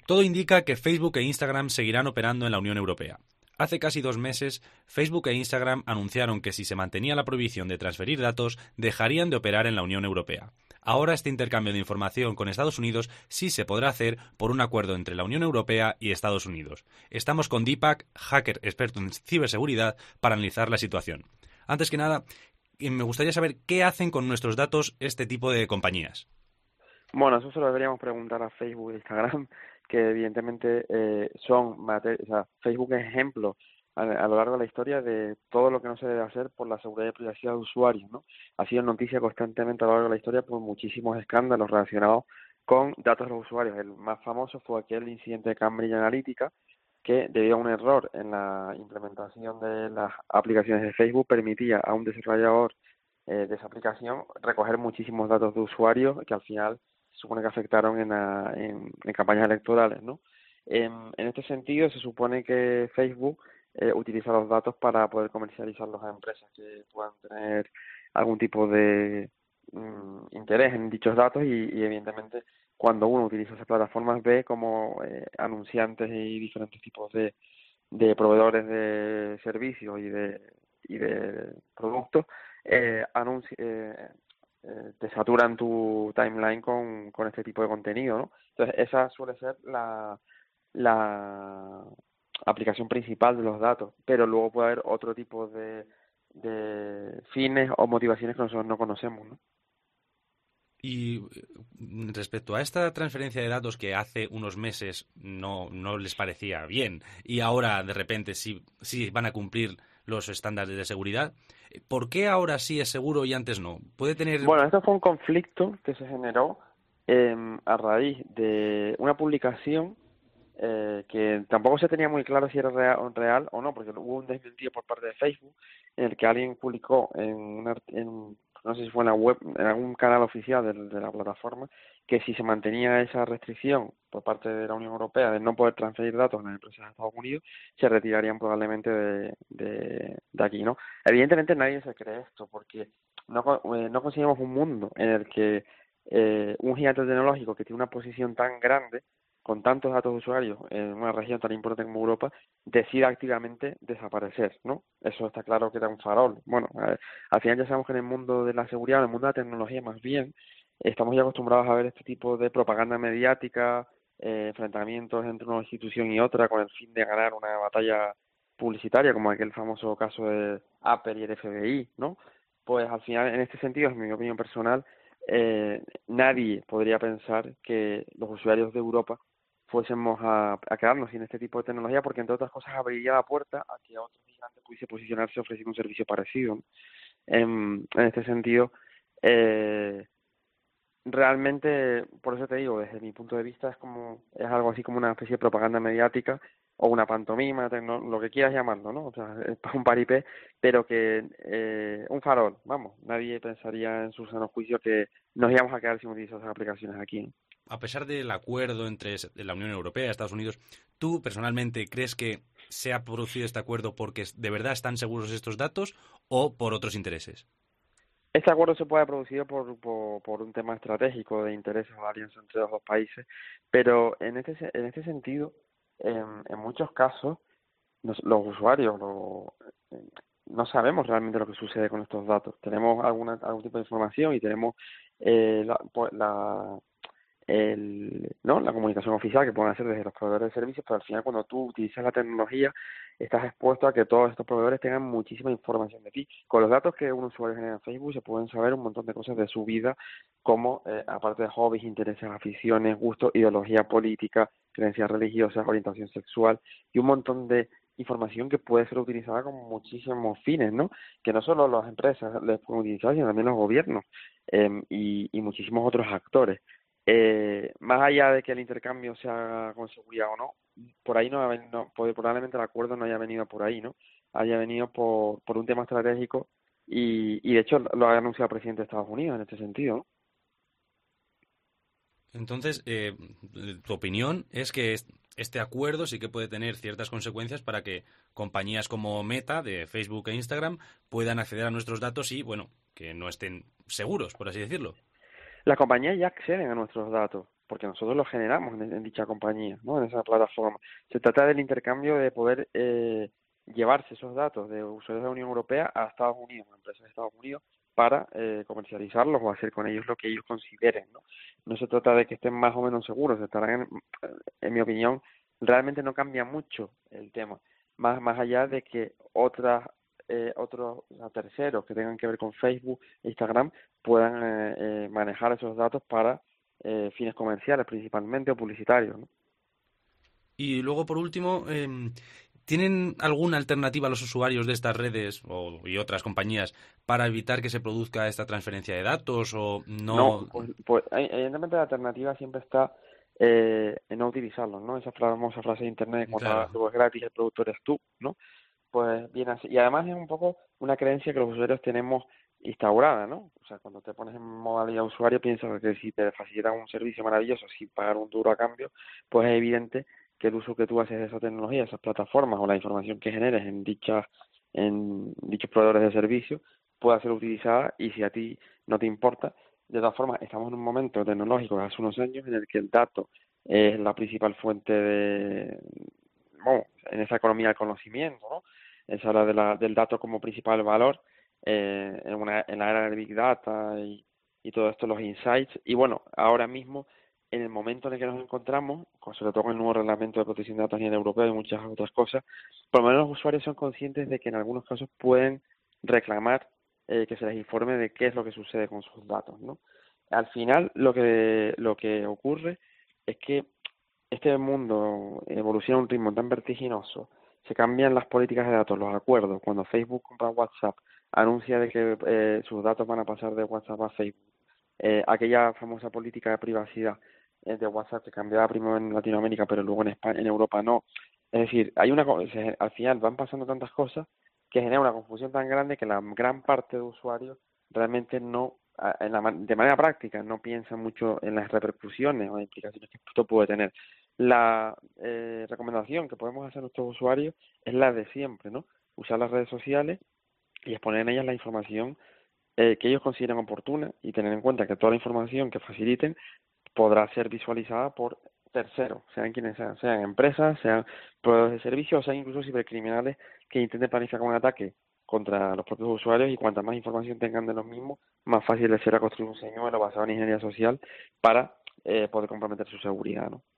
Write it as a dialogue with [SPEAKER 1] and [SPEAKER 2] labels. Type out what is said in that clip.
[SPEAKER 1] Todo indica que Facebook e Instagram seguirán operando en la Unión Europea. Hace casi 2 meses, Facebook e Instagram anunciaron que si se mantenía la prohibición de transferir datos, dejarían de operar en la Unión Europea. Ahora este intercambio de información con Estados Unidos sí se podrá hacer por un acuerdo entre la Unión Europea y Estados Unidos. Estamos con Deepak, hacker experto en ciberseguridad, para analizar la situación. Antes que nada, me gustaría saber qué hacen con nuestros datos este tipo de compañías.
[SPEAKER 2] Bueno, eso se lo deberíamos preguntar a Facebook e Instagram, que evidentemente Facebook es ejemplo a lo largo de la historia de todo lo que no se debe hacer por la seguridad y privacidad de usuarios, ¿no? Ha sido noticia constantemente a lo largo de la historia por muchísimos escándalos relacionados con datos de los usuarios. El más famoso fue aquel incidente de Cambridge Analytica, que debido a un error en la implementación de las aplicaciones de Facebook permitía a un desarrollador de esa aplicación recoger muchísimos datos de usuarios que al final se supone que afectaron en campañas electorales, ¿no? En este sentido, se supone que Facebook utiliza los datos para poder comercializarlos a empresas que puedan tener algún tipo de interés en dichos datos y evidentemente cuando uno utiliza esas plataformas ve como anunciantes y diferentes tipos de proveedores de servicios y de productos te saturan tu timeline con este tipo de contenido, ¿no? Entonces esa suele ser la aplicación principal de los datos, pero luego puede haber otro tipo de fines o motivaciones que nosotros no conocemos, ¿no?
[SPEAKER 1] Y respecto a esta transferencia de datos que hace unos meses no les parecía bien y ahora de repente sí van a cumplir los estándares de seguridad, ¿por qué ahora sí es seguro y antes no? ¿Puede tener...?
[SPEAKER 2] Bueno, esto fue un conflicto que se generó a raíz de una publicación que tampoco se tenía muy claro si era real o no, porque hubo un desmentido por parte de Facebook en el que alguien publicó no sé si fue en la web, en algún canal oficial de la plataforma, que si se mantenía esa restricción por parte de la Unión Europea de no poder transferir datos a las empresas de Estados Unidos, se retirarían probablemente de aquí, ¿no? Evidentemente nadie se cree esto, porque no conseguimos un mundo en el que un gigante tecnológico que tiene una posición tan grande con tantos datos de usuarios en una región tan importante como Europa, decida activamente desaparecer, ¿no? Eso está claro que era un farol. Bueno, al final ya sabemos que en el mundo de la seguridad, en el mundo de la tecnología más bien, estamos ya acostumbrados a ver este tipo de propaganda mediática, enfrentamientos entre una institución y otra con el fin de ganar una batalla publicitaria, como aquel famoso caso de Apple y el FBI, ¿no? Pues al final, en este sentido, en mi opinión personal, nadie podría pensar que los usuarios de Europa fuésemos a quedarnos sin este tipo de tecnología, porque entre otras cosas abriría la puerta a que otro gigante pudiese posicionarse ofreciendo un servicio parecido, ¿no? En este sentido, realmente, por eso te digo, desde mi punto de vista es algo así como una especie de propaganda mediática o una pantomima, lo que quieras llamarlo, ¿no? O sea, es un paripé, pero que un farol, vamos, nadie pensaría en su sano juicio que nos íbamos a quedar sin utilizar esas aplicaciones aquí, ¿no?
[SPEAKER 1] A pesar del acuerdo entre la Unión Europea y Estados Unidos, ¿tú personalmente crees que se ha producido este acuerdo porque de verdad están seguros estos datos o por otros intereses?
[SPEAKER 2] Este acuerdo se puede haber producido por un tema estratégico de intereses o de alianza entre los dos países, pero en este sentido, en muchos casos, los usuarios no sabemos realmente lo que sucede con estos datos. Tenemos algún tipo de información y tenemos la comunicación oficial que pueden hacer desde los proveedores de servicios, pero al final cuando tú utilizas la tecnología estás expuesto a que todos estos proveedores tengan muchísima información de ti. Con los datos que un usuario genera en Facebook se pueden saber un montón de cosas de su vida, como aparte de hobbies, intereses, aficiones, gustos, ideología política, creencias religiosas, orientación sexual y un montón de información que puede ser utilizada con muchísimos fines, ¿no? Que no solo las empresas les pueden utilizar, sino también los gobiernos y muchísimos otros actores. Más allá de que el intercambio sea con seguridad o no, por ahí probablemente el acuerdo no haya venido por ahí, ¿no? Haya venido por un tema estratégico y de hecho lo ha anunciado el presidente de Estados Unidos en este sentido, ¿no?
[SPEAKER 1] Entonces, tu opinión es que este acuerdo sí que puede tener ciertas consecuencias para que compañías como Meta, de Facebook e Instagram, puedan acceder a nuestros datos y, bueno, que no estén seguros, por así decirlo.
[SPEAKER 2] Las compañías ya acceden a nuestros datos. porque nosotros lo generamos en dicha compañía, ¿no? En esa plataforma. Se trata del intercambio de poder llevarse esos datos de usuarios de la Unión Europea a Estados Unidos, a empresas de Estados Unidos, para comercializarlos o hacer con ellos lo que ellos consideren, ¿no? No se trata de que estén más o menos seguros, estarán, en mi opinión, realmente no cambia mucho el tema, más allá de que otros terceros que tengan que ver con Facebook e Instagram puedan manejar esos datos para fines comerciales principalmente o publicitarios, ¿no?
[SPEAKER 1] Y luego, por último, ¿tienen alguna alternativa a los usuarios de estas redes y otras compañías para evitar que se produzca esta transferencia de datos o
[SPEAKER 2] No,
[SPEAKER 1] no?
[SPEAKER 2] pues evidentemente la alternativa siempre está en no utilizarlos, ¿no? Esa famosa frase de internet, cuando
[SPEAKER 1] Claro,
[SPEAKER 2] algo es gratis, el producto eres tú, ¿no? Pues viene así. Y además es un poco una creencia que los usuarios tenemos instaurada, ¿no? O sea, cuando te pones en modalidad usuario piensas que si te facilitan un servicio maravilloso sin pagar un duro a cambio, pues es evidente que el uso que tú haces de esa tecnología, esas plataformas o la información que generes en dichos proveedores de servicios pueda ser utilizada y si a ti no te importa. De todas formas, estamos en un momento tecnológico de hace unos años en el que el dato es la principal fuente bueno, en esa economía del conocimiento, ¿no? Se habla del dato como principal valor en la era del Big Data y todo esto, los insights. Y bueno, ahora mismo, en el momento en el que nos encontramos, sobre todo con el nuevo reglamento de protección de datos a nivel europeo y muchas otras cosas, por lo menos los usuarios son conscientes de que en algunos casos pueden reclamar que se les informe de qué es lo que sucede con sus datos, ¿no? Al final, lo que ocurre es que este mundo evoluciona a un ritmo tan vertiginoso, se cambian las políticas de datos, los acuerdos. Cuando Facebook compra WhatsApp, anuncia de que sus datos van a pasar de WhatsApp a Facebook. Aquella famosa política de privacidad de WhatsApp que cambiaba primero en Latinoamérica, pero luego en España, en Europa no. Es decir, al final van pasando tantas cosas que genera una confusión tan grande que la gran parte de usuarios realmente no, de manera práctica, no piensa mucho en las repercusiones o las implicaciones que esto puede tener. La recomendación que podemos hacer a nuestros usuarios es la de siempre, ¿no? Usar las redes sociales y exponer en ellas la información que ellos consideren oportuna y tener en cuenta que toda la información que faciliten podrá ser visualizada por terceros, sean quienes sean empresas, sean proveedores de servicios, o sean incluso cibercriminales que intenten planificar un ataque contra los propios usuarios y cuanta más información tengan de los mismos, más fácil les será construir un señuelo basado en ingeniería social para poder comprometer su seguridad, ¿no?